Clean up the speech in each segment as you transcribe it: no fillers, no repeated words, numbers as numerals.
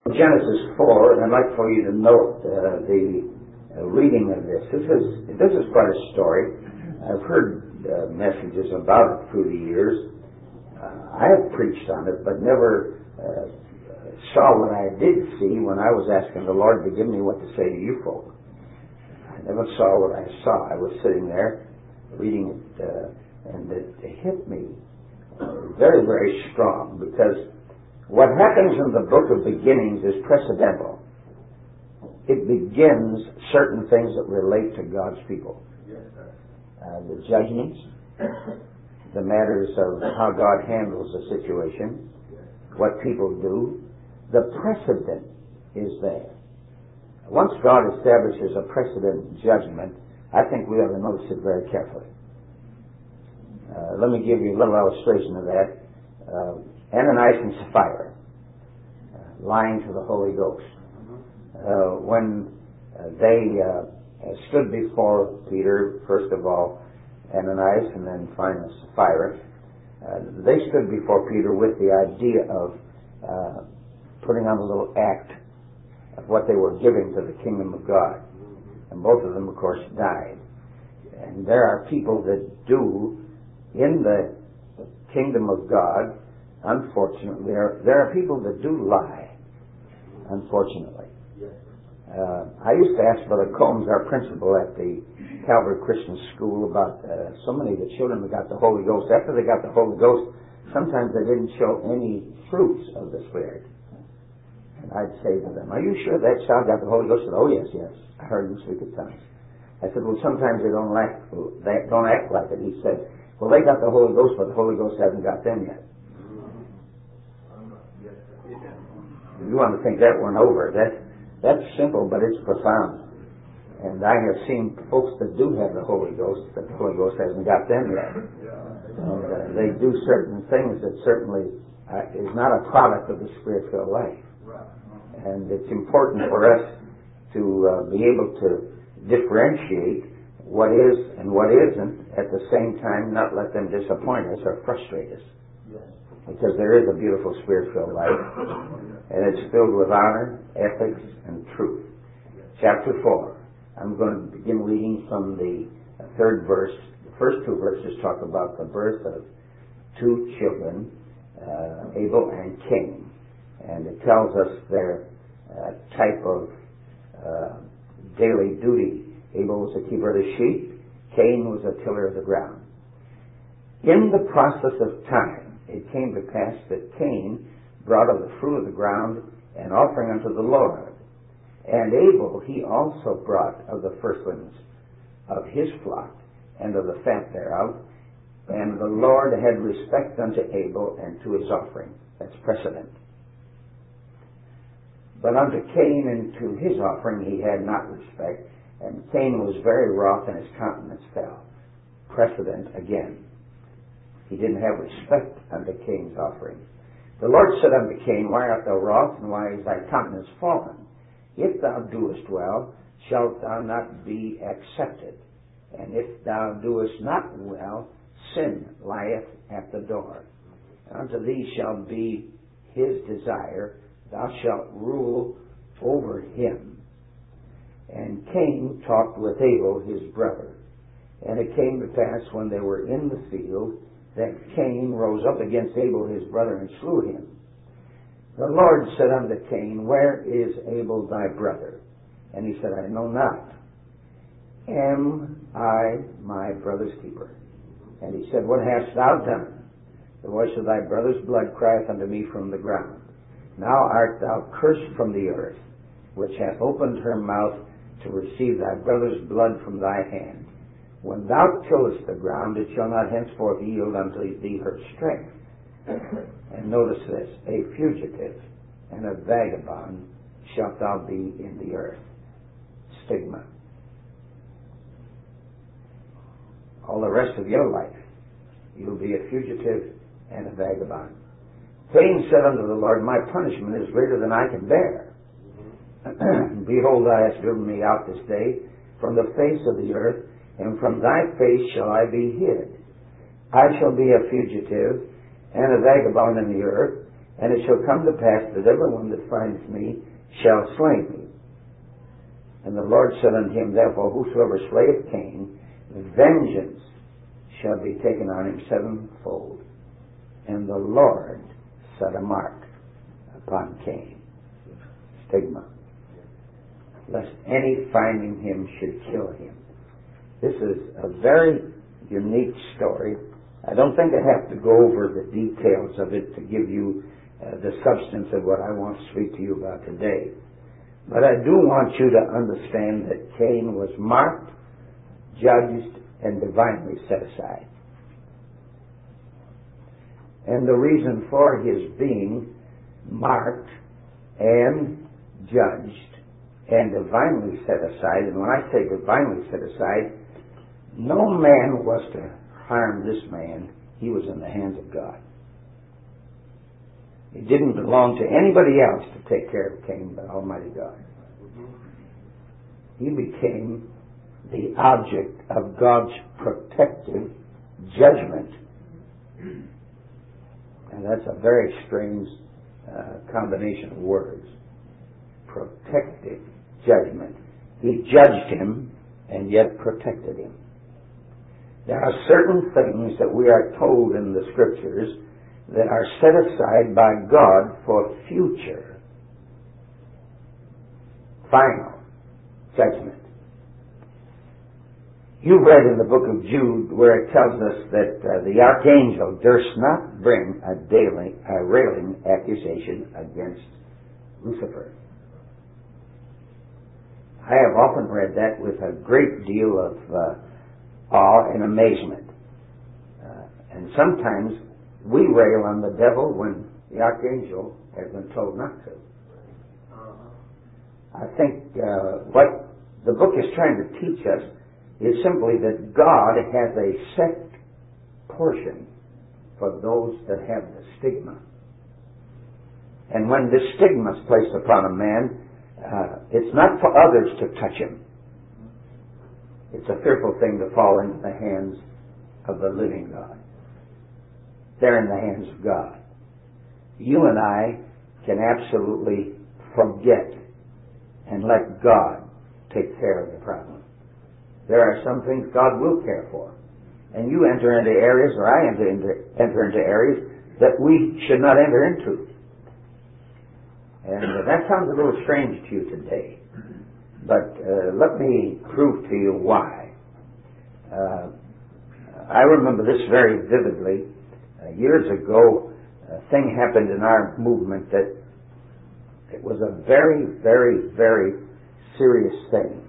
Genesis 4, and I'd like for you to note the reading of this. This is quite a story. I've heard messages about it through the years. I have preached on it, but never saw what I did see when I was asking the Lord to give me what to say to you folk. I never saw what I saw. I was sitting there reading it, and it hit me very, very strong, because what happens in the book of beginnings is precedental. It begins certain things that relate to God's people. The judgments, the matters of how God handles a situation, what people do. The precedent is there. Once God establishes a precedent judgment, I think we ought to notice it very carefully. Let me give you a little illustration of that. Ananias and Sapphira lying to the Holy Ghost. When they stood before Peter, first of all, Ananias and then finally Sapphira, they stood before Peter with the idea of putting on a little act of what they were giving to the kingdom of God. And both of them, of course, died. And there are people that do, in the kingdom of God, unfortunately, there are people that do lie, unfortunately. I used to ask Brother Combs, our principal at the Calvary Christian School, about so many of the children that got the Holy Ghost. After they got the Holy Ghost, sometimes they didn't show any fruits of the Spirit. And I'd say to them, "Are you sure that child got the Holy Ghost?" They said, "Oh, yes, yes. I heard him speak in tongues." I said, "Well, sometimes they don't act like it." He said, "Well, they got the Holy Ghost, but the Holy Ghost hasn't got them yet." You want to think that one over. That's simple, but it's profound. And I have seen folks that do have the Holy Ghost, but the Holy Ghost hasn't got them yet. And they do certain things that certainly is not a product of the Spirit-filled life. And it's important for us to be able to differentiate what is and what isn't, at the same time not let them disappoint us or frustrate us. Because there is a beautiful Spirit-filled life, and it's filled with honor, ethics, and truth. Chapter 4. I'm going to begin reading from the third verse. The first two verses talk about the birth of two children, Abel and Cain. And it tells us their type of daily duty. Abel was a keeper of the sheep. Cain was a tiller of the ground. In the process of time, it came to pass that Cain brought of the fruit of the ground an offering unto the Lord. And Abel he also brought of the firstlings of his flock and of the fat thereof. And the Lord had respect unto Abel and to his offering. That's precedent. But unto Cain and to his offering he had not respect. And Cain was very wroth, and his countenance fell. Precedent again. He didn't have respect unto Cain's offering. The Lord said unto Cain, Why art thou wroth, and why is thy countenance fallen? If thou doest well, shalt thou not be accepted. And if thou doest not well, sin lieth at the door. And unto thee shall be his desire, thou shalt rule over him. And Cain talked with Abel his brother. And it came to pass, when they were in the field, that Cain rose up against Abel his brother and slew him. The Lord said unto Cain, Where is Abel thy brother? And he said, I know not. Am I my brother's keeper? And he said, What hast thou done? The voice of thy brother's blood crieth unto me from the ground. Now art thou cursed from the earth, which hath opened her mouth to receive thy brother's blood from thy hand. When thou tillest the ground, it shall not henceforth yield unto thee her strength. And notice this, a fugitive and a vagabond shalt thou be in the earth. Stigma. All the rest of your life, you'll be a fugitive and a vagabond. Cain said unto the Lord, My punishment is greater than I can bear. Behold, thou hast driven me out this day from the face of the earth, and from thy face shall I be hid. I shall be a fugitive and a vagabond in the earth, And it shall come to pass that everyone that finds me shall slay me. And the Lord said unto him, therefore, whosoever slayeth Cain, vengeance shall be taken on him sevenfold. And the Lord set a mark upon Cain. Stigma. Lest any finding him should kill him. This is a very unique story. I don't think I have to go over the details of it to give you the substance of what I want to speak to you about today. But I do want you to understand that Cain was marked, judged, and divinely set aside. And the reason for his being marked and judged and divinely set aside, and when I say divinely set aside, no man was to harm this man. He was in the hands of God. It didn't belong to anybody else to take care of Cain but Almighty God. He became the object of God's protective judgment. And that's a very strange combination of words. Protective judgment. He judged him and yet protected him. There are certain things that we are told in the Scriptures that are set aside by God for future, final judgment. You've read in the book of Jude where it tells us that the archangel durst not bring a railing accusation against Lucifer. I have often read that with a great deal of awe and amazement. And sometimes we rail on the devil when the archangel has been told not to. I think what the book is trying to teach us is simply that God has a set portion for those that have the stigma. And when this stigma is placed upon a man, it's not for others to touch him. It's a fearful thing to fall into the hands of the living God. They're in the hands of God. You and I can absolutely forget and let God take care of the problem. There are some things God will care for. And you enter into areas, or I enter into areas that we should not enter into. And that sounds a little strange to you today. But let me prove to you why. I remember this very vividly. Years ago, a thing happened in our movement that it was a very, very, very serious thing.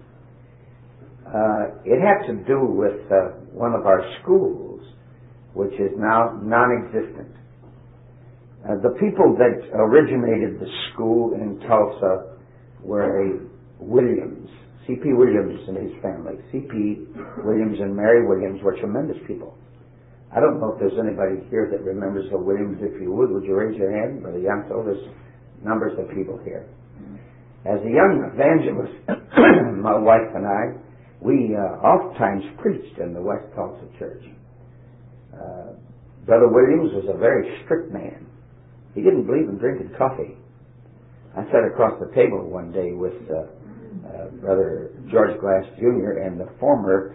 It had to do with one of our schools, which is now non-existent. The people that originated the school in Tulsa were a Williams, C.P. Williams and his family. C.P. Williams and Mary Williams were tremendous people. I don't know if there's anybody here that remembers the Williams. If you would you raise your hand? Brother Youngso, there's numbers of people here. As a young evangelist, my wife and I, we oftentimes preached in the West Tulsa church. Brother Williams was a very strict man. He didn't believe in drinking coffee. I sat across the table one day with Brother George Glass Jr. and the former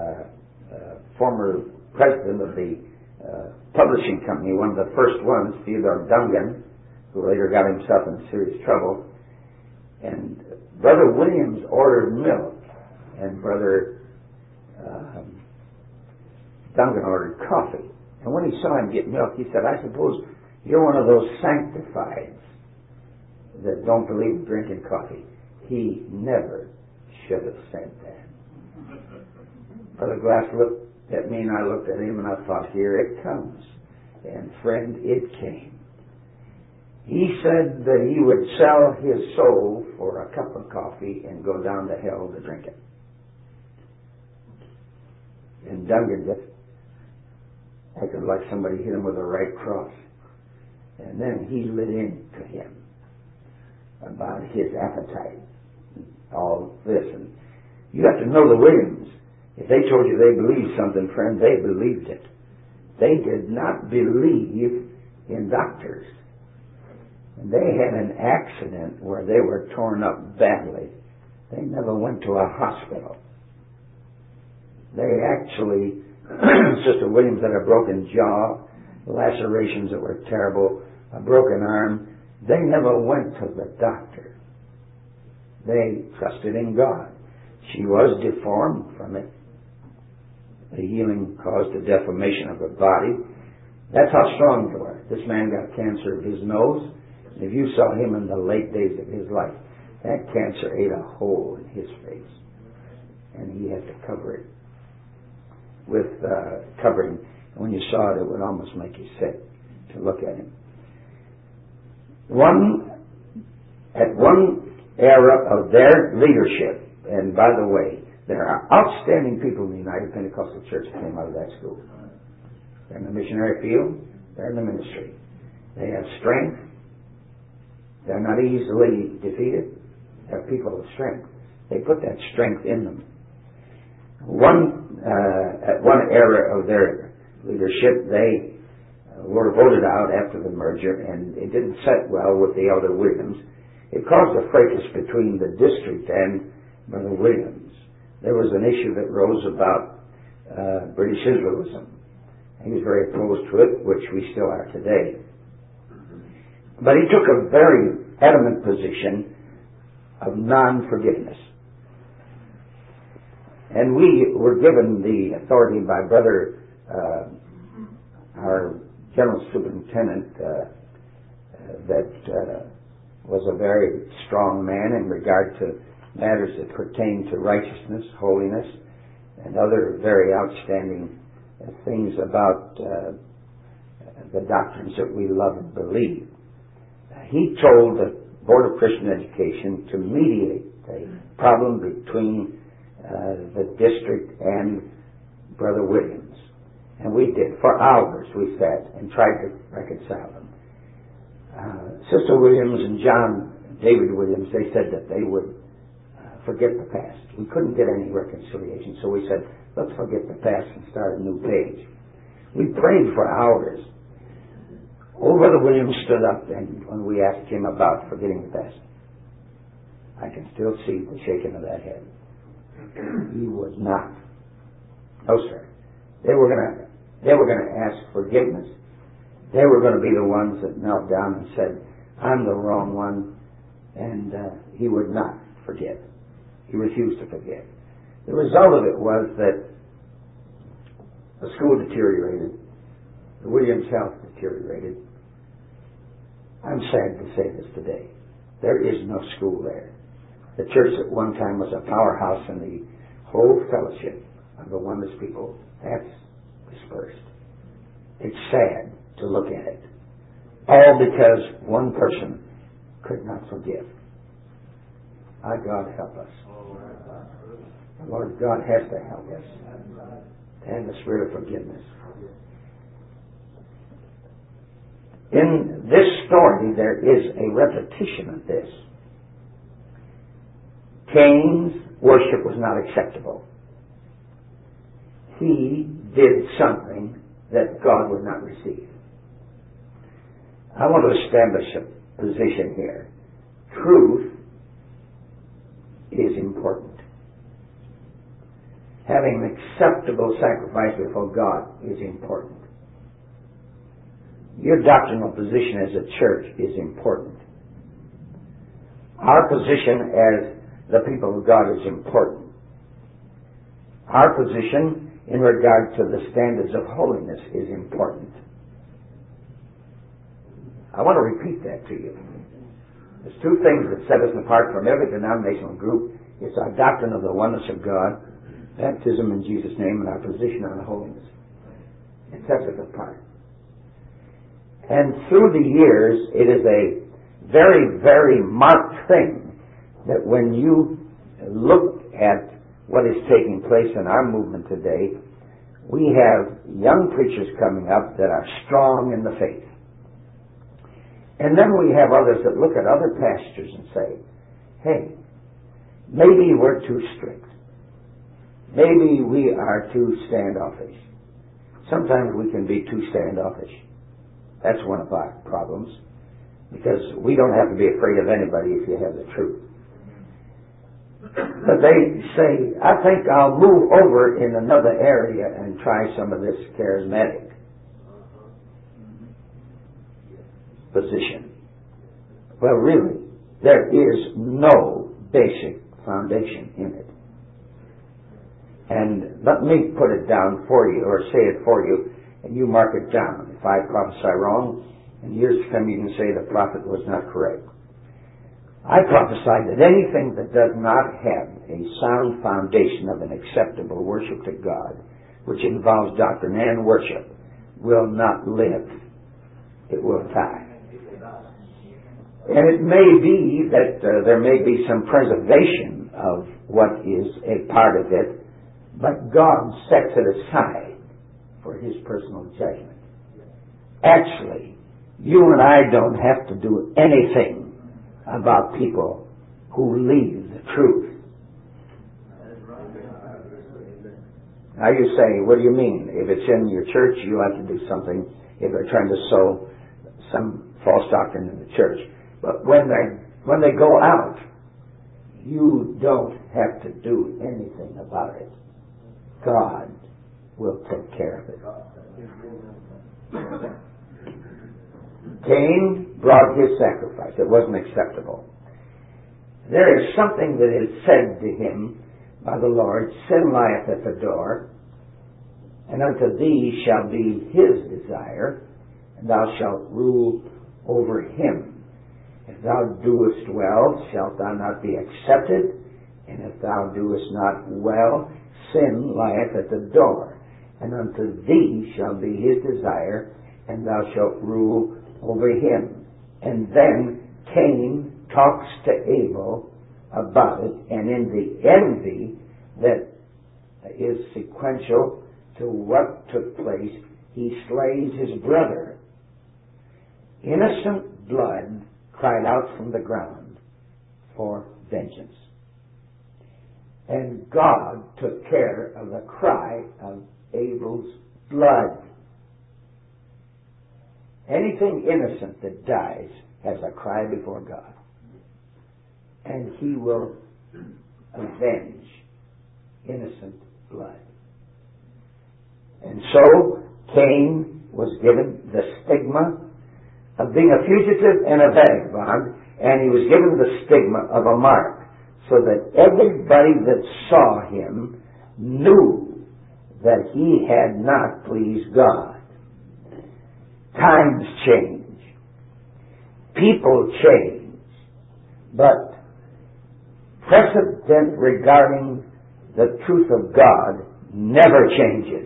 president of the publishing company, one of the first ones, Theodore Dungan, who later got himself in serious trouble. And Brother Williams ordered milk, and Brother Dungan ordered coffee. And when he saw him get milk, he said, I suppose you're one of those sanctifieds that don't believe in drinking coffee. He never should have said that. Brother Glass looked at me and I looked at him and I thought, here it comes. And friend, it came. He said that he would sell his soul for a cup of coffee and go down to hell to drink it. And Dungan just acted like somebody hit him with a right cross. And then he lit into him about his appetite, all this. And you have to know the Williams. If they told you they believed something, friend, they believed it. They did not believe in doctors. and they had an accident where they were torn up badly. They never went to a hospital. They actually, Sister Williams had a broken jaw, lacerations that were terrible, a broken arm. They never went to the doctor. They trusted in God. She was deformed from it. The healing caused the deformation of her body. That's how strong they were. This man got cancer of his nose. If you saw him in the late days of his life, that cancer ate a hole in his face. And he had to cover it with covering. When you saw it, it would almost make you sick to look at him. At one era of their leadership, and by the way, there are outstanding people in the United Pentecostal Church that came out of that school. They're in the missionary field. They're in the ministry. They have strength. They're not easily defeated. They're people of strength. They put that strength in them. At one era of their leadership, they were voted out after the merger, and it didn't set well with the elder Williams. It caused a fracas between the district and Brother Williams. There was an issue that rose about British Israelism. He was very opposed to it, which we still are today. But he took a very adamant position of non-forgiveness. And we were given the authority by Brother, our General Superintendent, that was a very strong man in regard to matters that pertain to righteousness, holiness, and other very outstanding things about the doctrines that we love and believe. He told the Board of Christian Education to mediate a problem between the district and Brother Williams. And we did. For hours we sat and tried to reconcile them. Sister Williams and John David Williams, they said that they would forget the past. We couldn't get any reconciliation, so we said, let's forget the past and start a new page. We prayed for hours. Old Brother Williams stood up, and when we asked him about forgetting the past, I can still see the shaking of that head. He would not. No, sir. They were going to ask forgiveness. They were going to be the ones that knelt down and said, I'm the wrong one, and he would not forgive. He refused to forgive. The result of it was that the school deteriorated. The Williams health deteriorated. I'm sad to say this today. There is no school there. The church at one time was a powerhouse, and the whole fellowship of the oneness people, that's dispersed. It's sad to look at it. All because one person could not forgive. Our God help us. The Lord God has to help us. And the spirit of forgiveness. In this story, there is a repetition of this. Cain's worship was not acceptable. He did something that God would not receive. I want to establish a position here. Truth is important. Having an acceptable sacrifice before God is important. Your doctrinal position as a church is important. Our position as the people of God is important. Our position in regard to the standards of holiness is important. I want to repeat that to you. There's two things that set us apart from every denominational group. It's our doctrine of the oneness of God, baptism in Jesus' name, and our position on holiness. It sets us apart. And through the years, it is a very, very marked thing that when you look at what is taking place in our movement today, we have young preachers coming up that are strong in the faith. And then we have others that look at other pastors and say, hey, maybe we're too strict. Maybe we are too standoffish. Sometimes we can be too standoffish. That's one of our problems. because we don't have to be afraid of anybody if you have the truth. But they say, I think I'll move over in another area and try some of this charismatic position. Well, really, there is no basic foundation in it. And let me put it down for you, or say it for you, and you mark it down. If I prophesy wrong, in years to come you can say the prophet was not correct. I prophesy that anything that does not have a sound foundation of an acceptable worship to God, which involves doctrine and worship, will not live. It will die. And it may be that there may be some preservation of what is a part of it, but God sets it aside for His personal judgment. Actually, you and I don't have to do anything about people who leave the truth. Now you say, what do you mean? If it's in your church, you have to do something if they're trying to sow some false doctrine in the church. But when they go out, you don't have to do anything about it. God will take care of it. Cain brought his sacrifice. It wasn't acceptable. There is something that is said to him by the Lord, sin lieth at the door, and unto thee shall be his desire, and thou shalt rule over him. If thou doest well, shalt thou not be accepted, and if thou doest not well, sin lieth at the door, and unto thee shall be his desire, and thou shalt rule over him. And then Cain talks to Abel about it, and in the envy that is sequential to what took place, he slays his brother. Innocent blood cried out from the ground for vengeance. And God took care of the cry of Abel's blood. Anything innocent that dies has a cry before God. And He will avenge innocent blood. And so Cain was given the stigma of being a fugitive and a vagabond, and he was given the stigma of a mark, so that everybody that saw him knew that he had not pleased God. Times change. People change. But precedent regarding the truth of God never changes.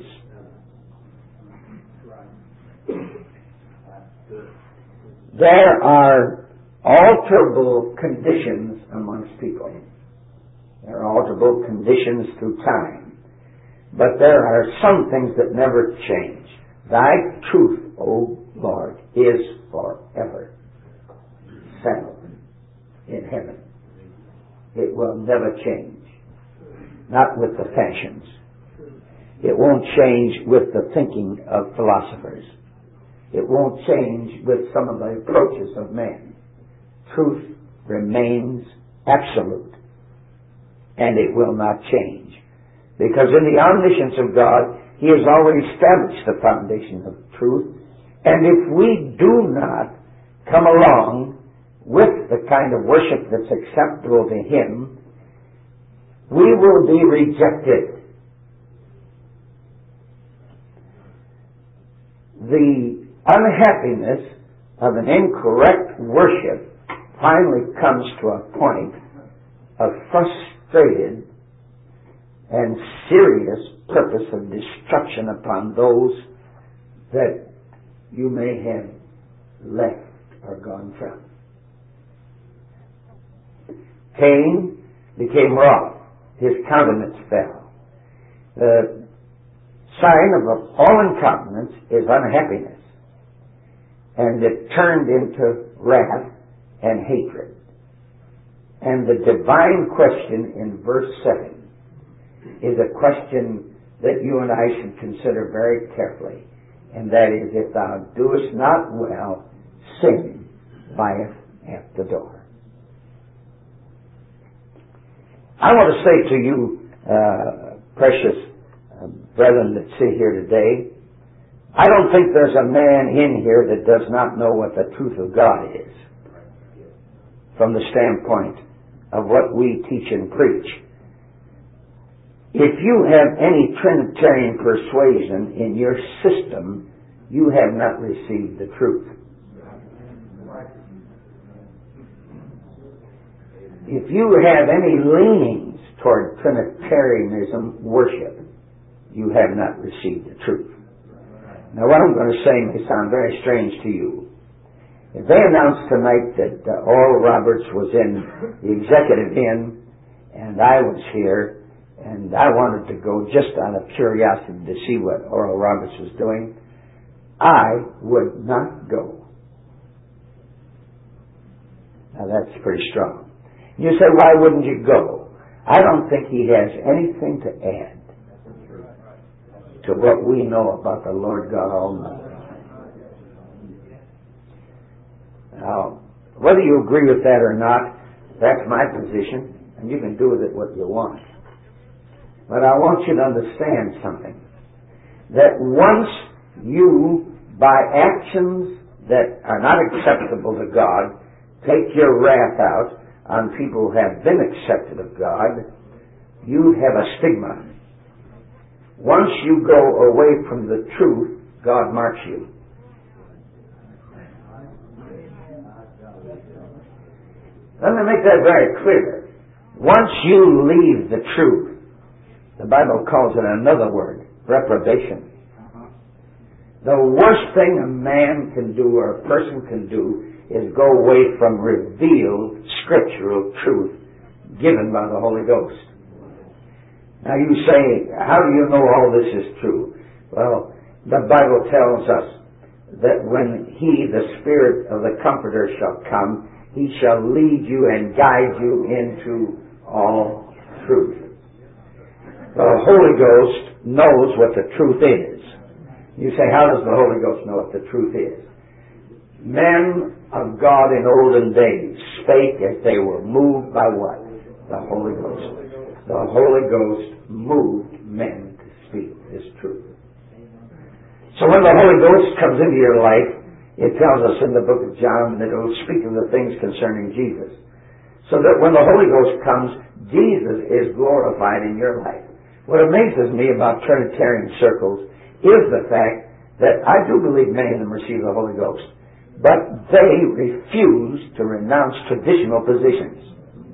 There are alterable conditions amongst people. There are alterable conditions through time. But there are some things that never change. Thy truth, O Lord, is forever settled in heaven. It will never change. Not with the fashions. It won't change with the thinking of philosophers. It won't change with some of the approaches of man. Truth remains absolute. And it will not change. Because in the omniscience of God, He has already established the foundation of truth. And if we do not come along with the kind of worship that's acceptable to Him, we will be rejected. The unhappiness of an incorrect worship finally comes to a point of frustrated and serious purpose of destruction upon those that you may have left or gone from. Cain became wroth. His countenance fell. The sign of a fallen countenance is unhappiness. And it turned into wrath and hatred. And the divine question in verse 7 is a question that you and I should consider very carefully. And that is, if thou doest not well, sin lieth at the door. I want to say to you, precious brethren that sit here today, I don't think there's a man in here that does not know what the truth of God is from the standpoint of what we teach and preach. If you have any Trinitarian persuasion in your system, you have not received the truth. If you have any leanings toward Trinitarianism worship, you have not received the truth. Now, what I'm going to say may sound very strange to you. If they announced tonight that Oral Roberts was in the Executive Inn and I was here and I wanted to go just out of curiosity to see what Oral Roberts was doing, I would not go. Now, that's pretty strong. You say, why wouldn't you go? I don't think he has anything to add to what we know about the Lord God Almighty. Now, whether you agree with that or not, that's my position, and you can do with it what you want. But I want you to understand something. That once you, by actions that are not acceptable to God, take your wrath out on people who have been accepted of God, you have a stigma. Once you go away from the truth, God marks you. Let me make that very clear. Once you leave the truth, the Bible calls it another word, reprobation. The worst thing a man can do or a person can do is go away from revealed scriptural truth given by the Holy Ghost. Now you say, how do you know all this is true? Well, the Bible tells us that when He, the Spirit of the Comforter, shall come, He shall lead you and guide you into all truth. The Holy Ghost knows what the truth is. You say, how does the Holy Ghost know what the truth is? Men of God in olden days spake as they were moved by what? The Holy Ghost. The Holy Ghost moved men to speak this truth. So when the Holy Ghost comes into your life, it tells us in the book of John that it will speak of the things concerning Jesus. So that when the Holy Ghost comes, Jesus is glorified in your life. What amazes me about Trinitarian circles is the fact that I do believe many of them receive the Holy Ghost, but they refuse to renounce traditional positions.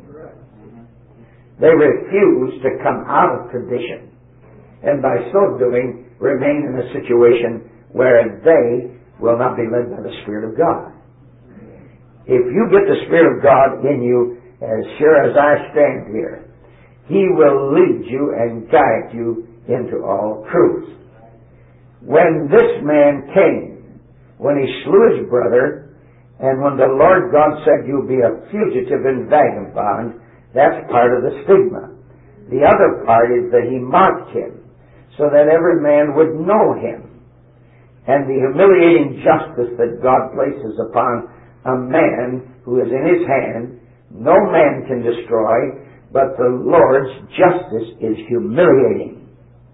They refuse to come out of tradition, and by so doing remain in a situation where they will not be led by the Spirit of God. If you get the Spirit of God in you, as sure as I stand here, He will lead you and guide you into all truth. When this man came, when he slew his brother, and when the Lord God said, you'll be a fugitive and vagabond, that's part of the stigma. The other part is that He marked him so that every man would know Him. And the humiliating justice that God places upon a man who is in His hand, no man can destroy, but the Lord's justice is humiliating.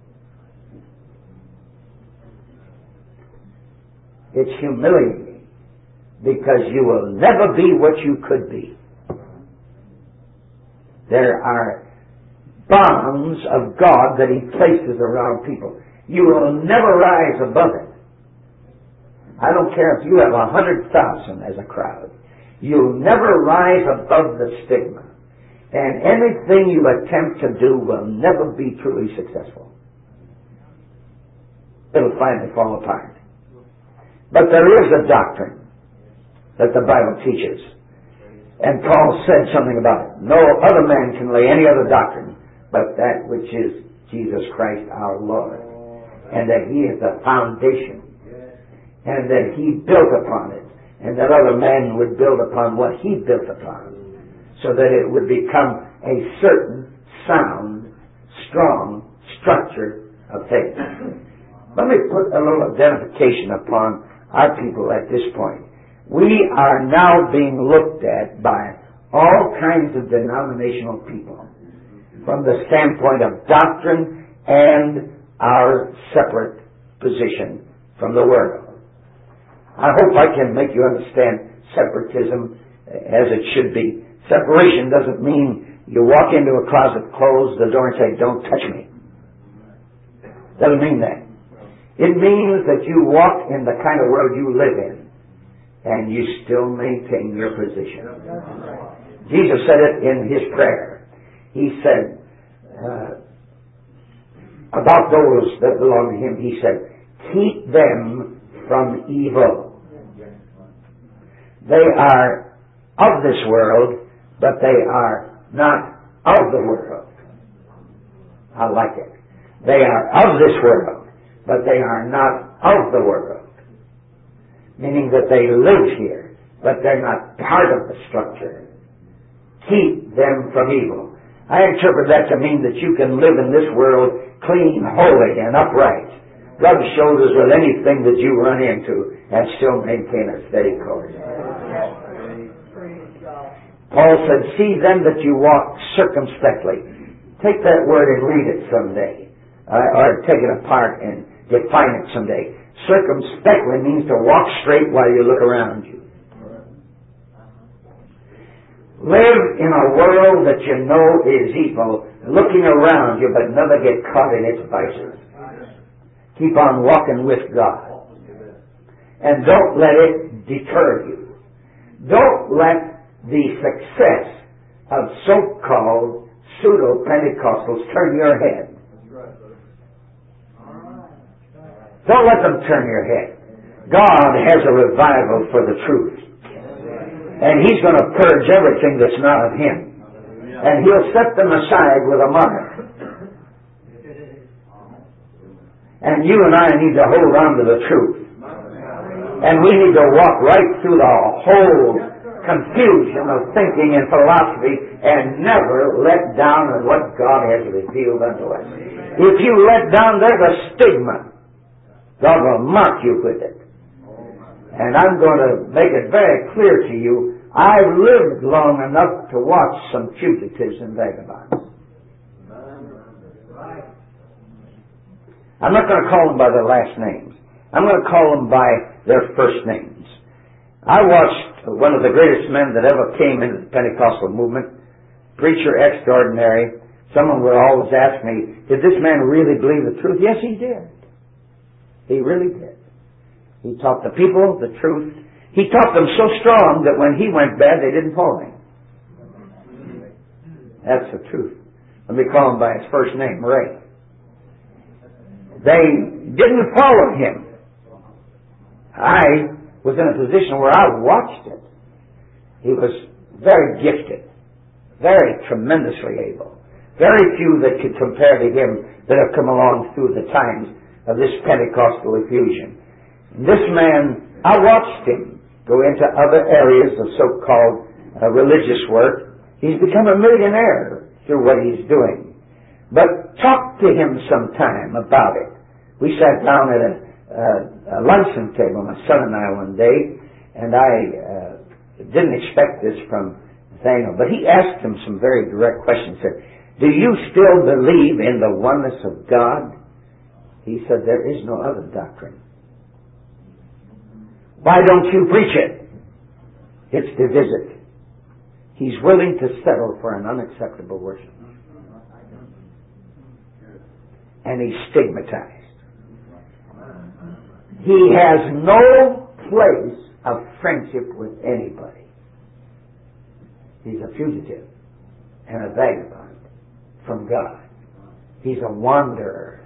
It's humiliating because you will never be what you could be. There are bonds of God that He places around people. You will never rise above it. I don't care if you have 100,000 as a crowd. You'll never rise above the stigma. And anything you attempt to do will never be truly successful. It'll finally fall apart. But there is a doctrine that the Bible teaches. And Paul said something about it. No other man can lay any other doctrine but that which is Jesus Christ our Lord. And that He is the foundation. And that He built upon it. And that other man would build upon what he built upon. So that it would become a certain, sound, strong structure of faith. Let me put a little identification upon our people at this point. We are now being looked at by all kinds of denominational people from the standpoint of doctrine and our separate position from the world. I hope I can make you understand separatism as it should be. Separation doesn't mean you walk into a closet, close the door, and say, "Don't touch me." Doesn't mean that. It means that you walk in the kind of world you live in, and you still maintain your position. Jesus said it in His prayer. He said, about those that belong to Him, He said, "Keep them from evil." They are of this world, but they are not of the world. I like it. They are of this world, but they are not of the world. Meaning that they live here, but they're not part of the structure. Keep them from evil. I interpret that to mean that you can live in this world clean, holy, and upright. Rub shoulders with anything that you run into and still maintain a steady course. Paul said, "See then that you walk circumspectly." Take that word and read it someday. Or take it apart and define it someday. Circumspectly means to walk straight while you look around you. Live in a world that you know is evil, looking around you, but never get caught in its vices. Keep on walking with God. And don't let it deter you. Don't let the success of so-called pseudo-Pentecostals turn your head. Don't let them turn your head. God has a revival for the truth. And He's going to purge everything that's not of Him. And He'll set them aside with a mark. And you and I need to hold on to the truth. And we need to walk right through the whole confusion of thinking and philosophy and never let down on what God has revealed unto us. If you let down, there's a stigma. God will mark you with it. And I'm going to make it very clear to you, I've lived long enough to watch some fugitives and vagabonds. I'm not going to call them by their last names. I'm going to call them by their first names. I watched one of the greatest men that ever came into the Pentecostal movement, preacher extraordinary. Someone would always ask me, did this man really believe the truth? Yes, he did. He really did. He taught the people the truth. He taught them so strong that when he went bad, they didn't follow him. That's the truth. Let me call him by his first name, Ray. They didn't follow him. I was in a position where I watched it. He was very gifted, very tremendously able. Very few that could compare to him that have come along through the times of this Pentecostal effusion. This man, I watched him go into other areas of so-called religious work. He's become a millionaire through what he's doing. But talk to him sometime about it. We sat down at a luncheon table, my son and I, one day, and I didn't expect this from Nathaniel, but he asked him some very direct questions. He said, "Do you still believe in the oneness of God?" He said, "There is no other doctrine." "Why don't you preach it?" "It's divisive." He's willing to settle for an unacceptable worship. And he's stigmatized. He has no place of friendship with anybody. He's a fugitive and a vagabond from God. He's a wanderer.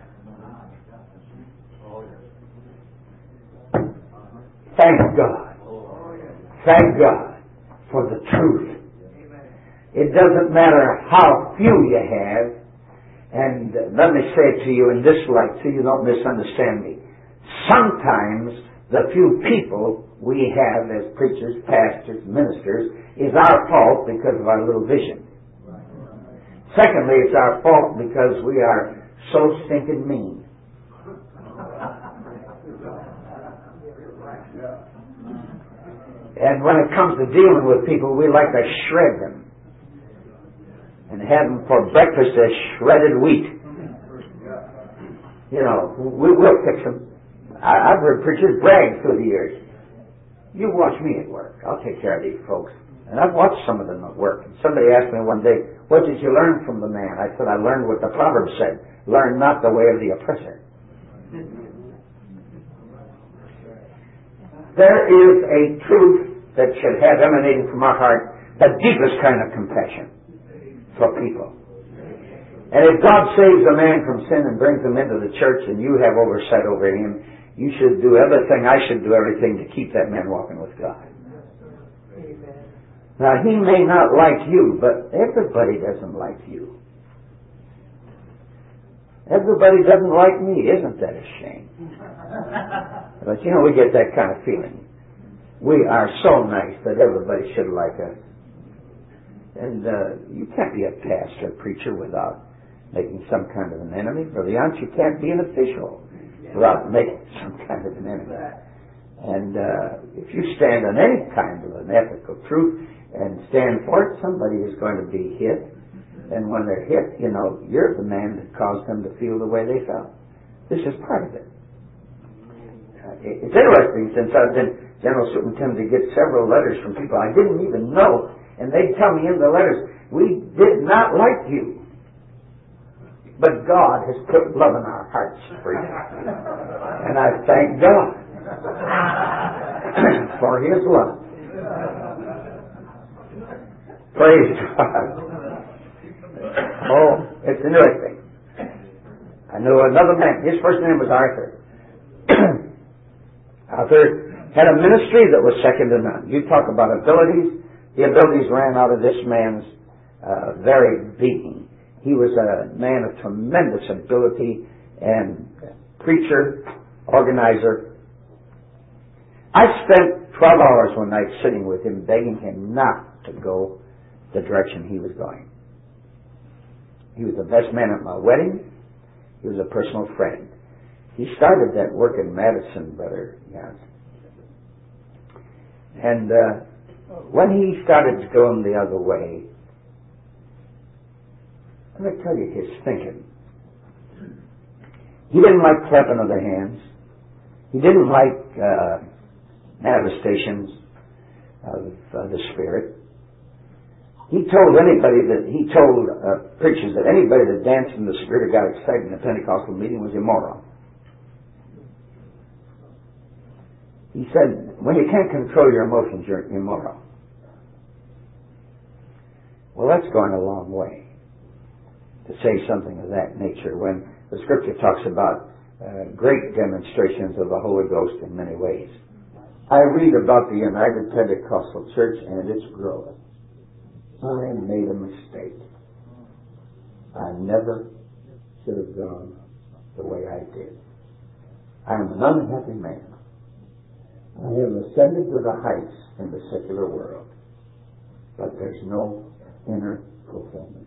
Thank God. Thank God for the truth. It doesn't matter how few you have, and let me say it to you in this light so you don't misunderstand me. Sometimes the few people we have as preachers, pastors, ministers is our fault because of our little vision. Secondly, it's our fault because we are so stinking mean. And when it comes to dealing with people, we like to shred them and have them for breakfast as shredded wheat. You know, we'll fix them. I've heard preachers brag through the years. You watch me at work. I'll take care of these folks. And I've watched some of them at work. And somebody asked me one day, what did you learn from the man? I said, I learned what the proverb said. Learn not the way of the oppressor. There is a truth that should have emanating from our heart, the deepest kind of compassion for people. And if God saves a man from sin and brings him into the church and you have oversight over him, you should do everything, I should do everything to keep that man walking with God. Now, he may not like you, but everybody doesn't like you. Everybody doesn't like me. Isn't that a shame? But you know, we get that kind of feeling. We are so nice that everybody should like us. And you can't be a pastor, preacher, without making some kind of an enemy. Brother Yance, you can't be an official without making some kind of an enemy. And if you stand on any kind of an ethical truth and stand for it, somebody is going to be hit. And when they're hit, you know, you're the man that caused them to feel the way they felt. This is part of it. It's interesting, since I've been general superintendent, to get several letters from people I didn't even know, and they tell me in the letters, we did not like you, but God has put love in our hearts for you. And I thank God for His love. Praise God. Oh, it's interesting. I know another man. His first name was Arthur. Arthur had a ministry that was second to none. You talk about abilities. The abilities ran out of this man's very being. He was a man of tremendous ability and preacher, organizer. I spent 12 hours one night sitting with him, begging him not to go the direction he was going. He was the best man at my wedding. He was a personal friend. He started that work in Madison, Brother Yance. And when he started going the other way, let me tell you his thinking. He didn't like clapping of the hands. He didn't like manifestations of the Spirit. He told preachers that anybody that danced in the Spirit or got excited in a Pentecostal meeting was immoral. He said, when you can't control your emotions, you're immoral. Well, that's going a long way to say something of that nature when the Scripture talks about great demonstrations of the Holy Ghost in many ways. I read about the United Pentecostal Church and its growth. I made a mistake. I never should have gone the way I did. I am an unhappy man. I have ascended to the heights in the secular world, but there's no inner fulfillment.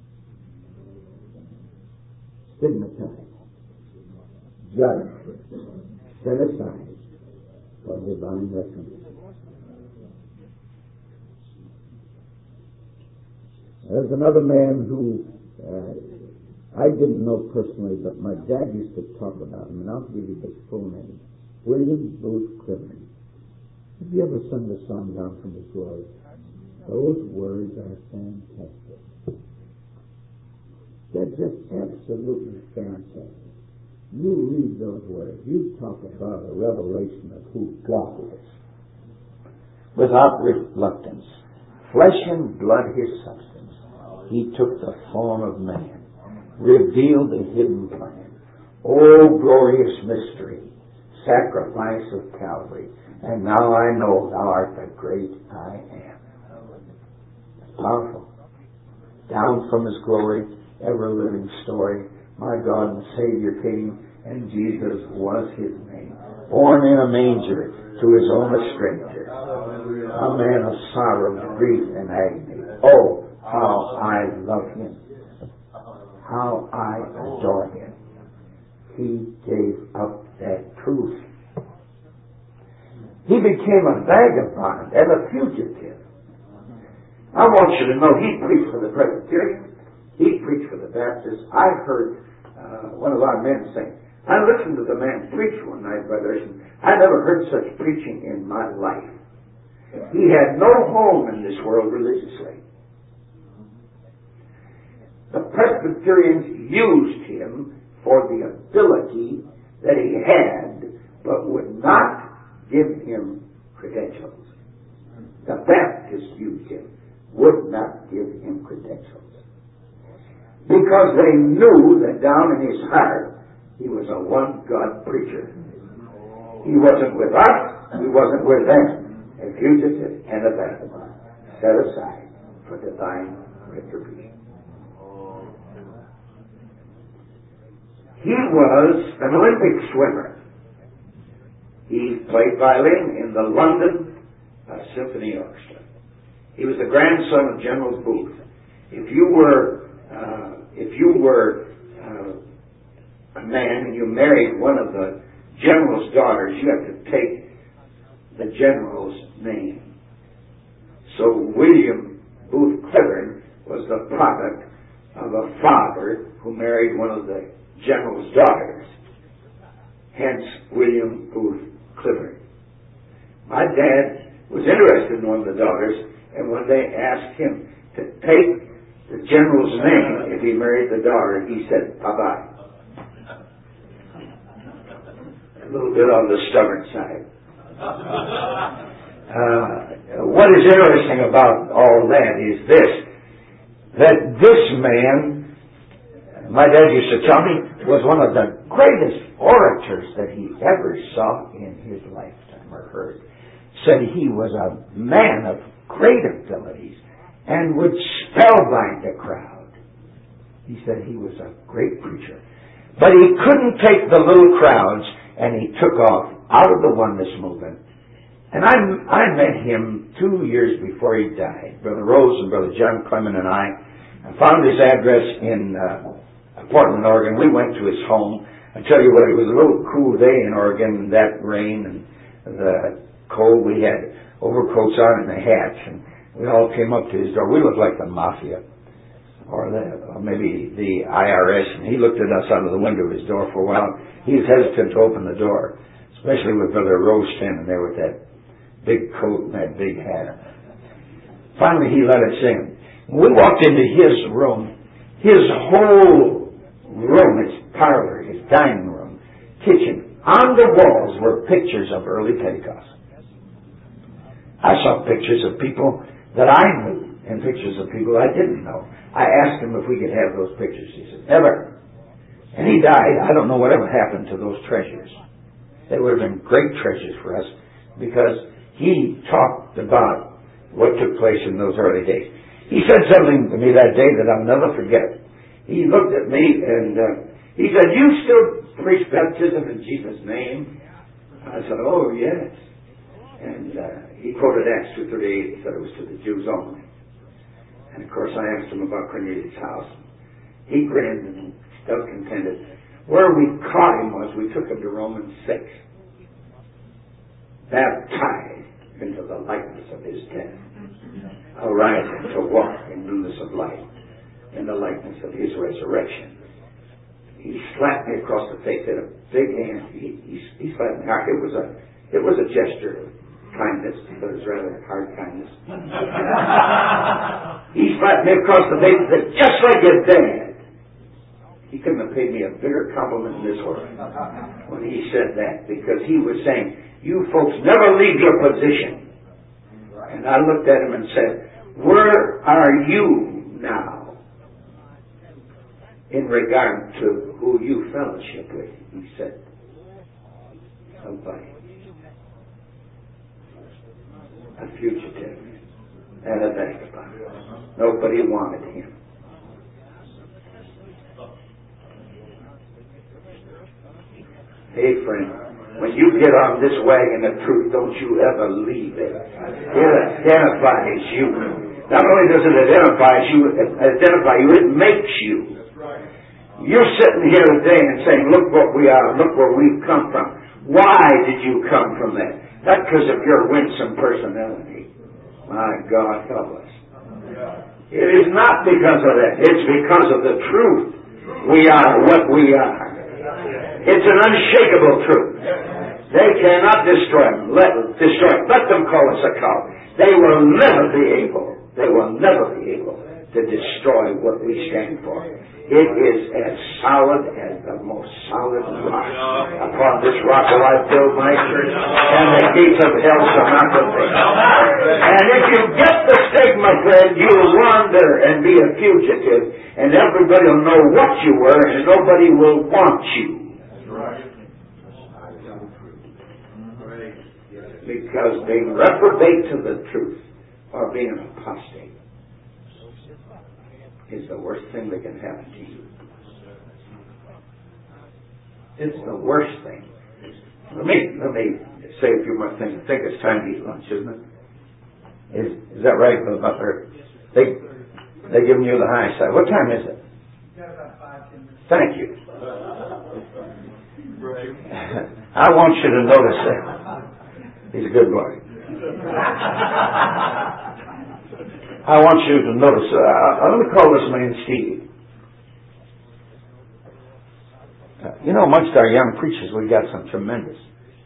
Stigmatized, judged, set aside for divine recompense. There's another man who I didn't know personally, but my dad used to talk about him, and I'll give you his full name. William Booth Clifford. Have you ever sung the song Down from His Glory? Those words are fantastic. They're just absolutely fantastic. You read those words. You talk about a revelation of who God is. Without reluctance. Flesh and blood His substance. He took the form of man. Revealed the hidden plan. Oh, glorious mystery. Sacrifice of Calvary. And now I know Thou art the great I am. It's powerful. Down from His glory, ever-living story. My God and Savior came, and Jesus was His name. Born in a manger to His own strangers. A man of sorrow, grief, and agony. Oh, how I love Him. How I adore Him. He gave up that truth. He became became a vagabond and a fugitive. I want you to know he preached for the Presbyterian. He preached for the Baptists. I heard one of our men say, I listened to the man preach one night, brothers, and I never heard such preaching in my life. He had no home in this world religiously. The Presbyterians used him for the ability that he had, but would not give him credentials. The Baptists used him, would not give him credentials. Because they knew that down in his heart, he was a one-God preacher. He wasn't with us, he wasn't with them. A fugitive and a vagabond, set aside for divine retribution. He was an Olympic swimmer. He played violin in the London Symphony Orchestra. He was the grandson of General Booth. If you were a man and you married one of the general's daughters, you have to take the general's name. So William Booth Clifford was the product of a father who married one of the general's daughters. Hence William Booth Clifford. My dad was interested in one of the daughters, and when they asked him to take the general's name if he married the daughter, he said, bye-bye. A little bit on the stubborn side. What is interesting about all that is this, that this man, my dad used to tell me, was one of the greatest orators that he ever saw in his lifetime or heard. Said he was a man of great abilities and would spellbind the crowd. He said he was a great preacher. But he couldn't take the little crowds, and he took off out of the oneness movement. And I met him 2 years before he died. Brother Rose and Brother John Clement and I found his address in Portland, Oregon. We went to his home. I tell you what, it was a little cool day in Oregon, that rain and the cold. We had overcoats on and hats, and we all came up to his door. We looked like the mafia or maybe the IRS, and he looked at us out of the window of his door for a while. He was hesitant to open the door, especially with Brother Rose standing there with that big coat and that big hat. Finally, he let us in. When we walked into his room, his whole room, his parlor, his dining room, kitchen, on the walls were pictures of early Pentecost. I saw pictures of people that I knew and pictures of people I didn't know. I asked him if we could have those pictures. He said, never. And he died. I don't know whatever happened to those treasures. They would have been great treasures for us because he talked about what took place in those early days. He said something to me that day that I'll never forget. He looked at me and he said, you still preach baptism in Jesus' name? I said, oh, yes. And he quoted Acts 2:38. He said it was to the Jews only. And of course I asked him about Cornelius' house. He grinned and felt contented. Where we caught him was we took him to Romans 6. Baptized into the likeness of his death, arising to walk in newness of life, in the likeness of his resurrection. He slapped me across the face with a big hand. He slapped me hard. It was a gesture of kindness, but it was rather hard kindness. He slapped me across the face and said, just like your dad. He couldn't have paid me a bigger compliment in this world when he said that, because he was saying, you folks never leave your position. And I looked at him and said, where are you now in regard to who you fellowship with? He said, nobody. A fugitive and a vagabond. Nobody wanted him. Hey friend, when you get on this wagon of truth, don't you ever leave it. It identifies you. Not only does it identify you, it makes you. You're sitting here today and saying, look what we are, look where we've come from. Why did you come from that? Not because of your winsome personality. My God, help us. It is not because of that. It's because of the truth. We are what we are. It's an unshakable truth. They cannot destroy them. Let them call us a coward. They will never be able to destroy what we stand for. It is as solid as the most solid rock. Upon this rock will I build my church, and the gates of hell shall not prevail. And if you get the stake, my friend, you'll wander and be a fugitive, and everybody will know what you were, and nobody will want you. Because being reprobate to the truth, or being an apostate, is the worst thing that can happen to you. It's the worst thing. Let me say a few more things. I think it's time to eat lunch, isn't it? Is that right, Brother Butler? They're giving you the high side. What time is it? Thank you. I want you to notice that. He's a good boy. I want you to notice, let me call this man Steve. Amongst our young preachers, we got some tremendous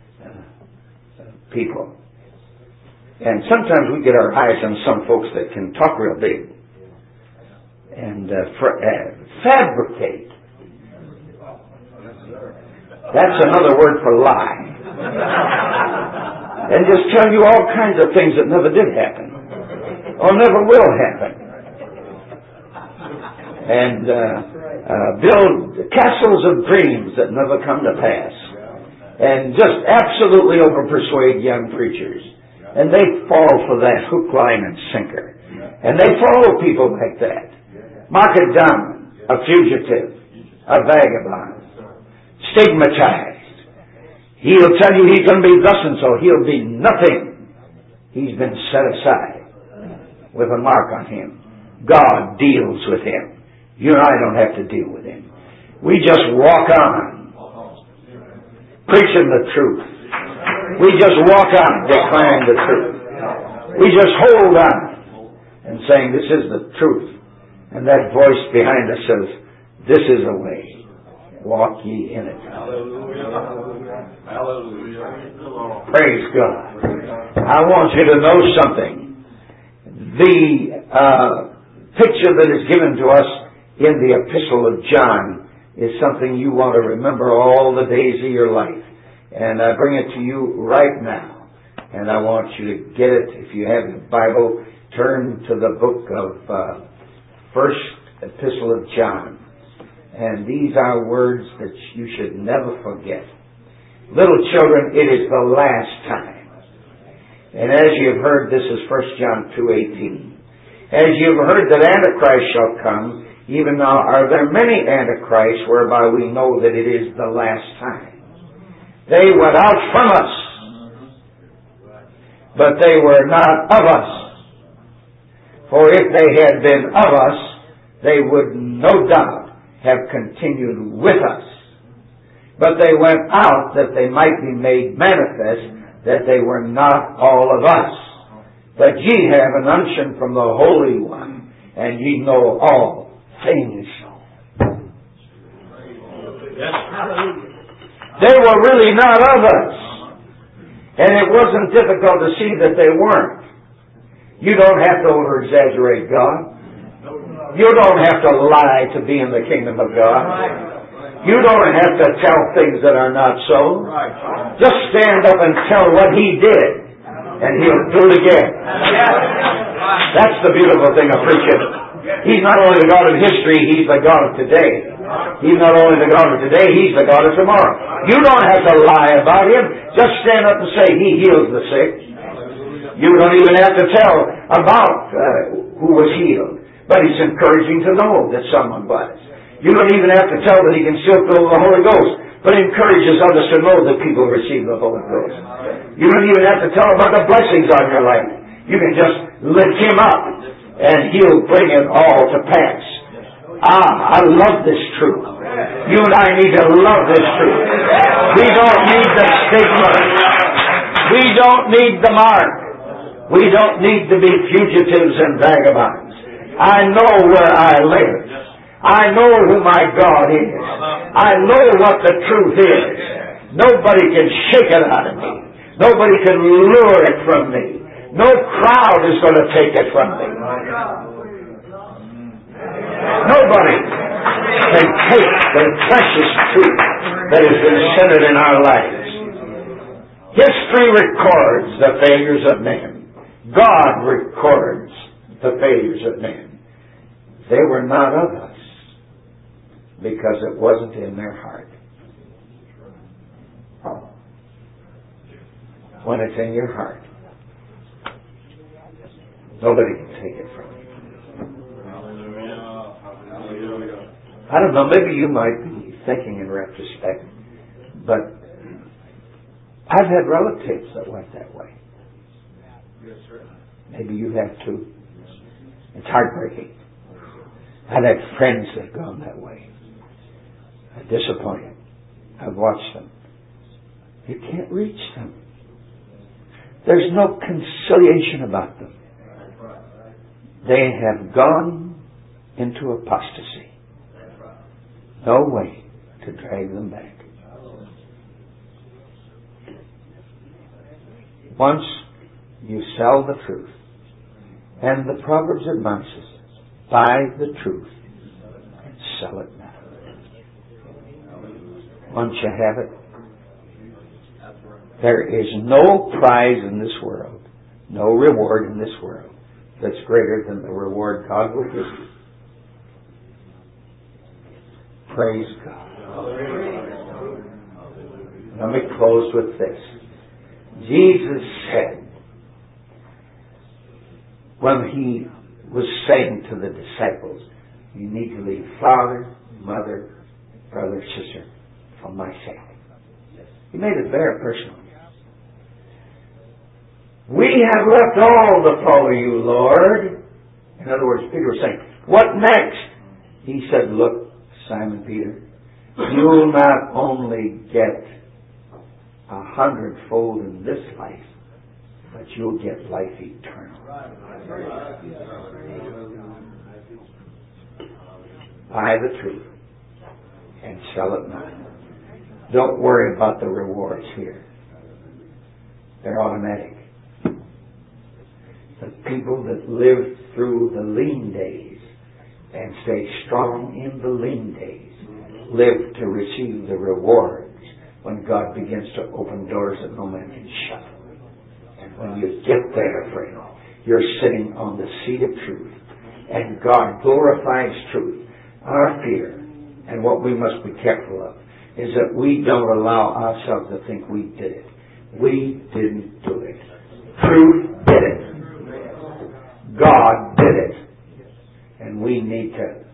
people. And sometimes we get our eyes on some folks that can talk real big and fabricate. That's another word for lie. And just tell you all kinds of things that never did happen. Or never will happen. And build castles of dreams that never come to pass. And just absolutely over-persuade young preachers. And they fall for that hook, line, and sinker. And they follow people like that. Mark it down. A fugitive. A vagabond. Stigmatized. He'll tell you he's going to be thus and so. He'll be nothing. He's been set aside with a mark on him. God deals with him. You and I don't have to deal with him. We just walk on, preaching the truth. We just walk on, declaring the truth. We just hold on and saying, this is the truth. And that voice behind us says, this is the way. Walk ye in it. Hallelujah. Hallelujah. Praise God. I want you to know something. The picture that is given to us in the Epistle of John is something you want to remember all the days of your life. And I bring it to you right now. And I want you to get it. If you have the Bible, turn to the book of First Epistle of John. And these are words that you should never forget. Little children, it is the last time. And as you have heard, this is 1 John 2:18. As you have heard that Antichrist shall come, even now are there many Antichrists, whereby we know that it is the last time. They went out from us, but they were not of us. For if they had been of us, they would no doubt have continued with us. But they went out that they might be made manifest that they were not all of us. But ye have an unction from the Holy One, and ye know all things. They were really not of us. And it wasn't difficult to see that they weren't. You don't have to over-exaggerate God. You don't have to lie to be in the kingdom of God. You don't have to tell things that are not so. Just stand up and tell what He did, and He'll do it again. That's the beautiful thing of preaching. He's not only the God of history, He's the God of today. He's not only the God of today, He's the God of tomorrow. You don't have to lie about Him. Just stand up and say, He heals the sick. You don't even have to tell about who was healed. But it's encouraging to know that someone was. You don't even have to tell that He can still fill the Holy Ghost, but it encourages others to know that people receive the Holy Ghost. You don't even have to tell about the blessings on your life. You can just lift Him up, and He'll bring it all to pass. I love this truth. You and I need to love this truth. We don't need the stigma. We don't need the mark. We don't need to be fugitives and vagabonds. I know where I live. I know who my God is. I know what the truth is. Nobody can shake it out of me. Nobody can lure it from me. No crowd is going to take it from me. Nobody can take the precious truth that has been centered in our lives. History records the failures of men. God records the failures of men. They were not of us because it wasn't in their heart. When it's in your heart, nobody can take it from you. I don't know, maybe you might be thinking in retrospect, but I've had relatives that went that way. Maybe you have too. It's heartbreaking. I've had friends that have gone that way. I'm disappointed. I've watched them. You can't reach them. There's no conciliation about them. They have gone into apostasy. No way to drag them back. Once you sell the truth, and the Proverbs admonishes, buy the truth and sell it not. Once you have it, there is no prize in this world, no reward in this world that's greater than the reward God will give you. Praise God. Let me close with this. Jesus said, when He was saying to the disciples, you need to leave father, mother, brother, sister for my sake. He made it very personal. We have left all to follow you, Lord. In other words, Peter was saying, what next? He said, look, Simon Peter, you'll not only get 100-fold in this life, but you'll get life eternal. Buy the truth and sell it not. Don't worry about the rewards here. They're automatic. The people that live through the lean days and stay strong in the lean days live to receive the rewards when God begins to open doors that no man can shut. And when you get there, friend, you're sitting on the seat of truth, and God glorifies truth. Our fear, and what we must be careful of, is that we don't allow ourselves to think we did it. We didn't do it. Truth did it. God did it. And we need to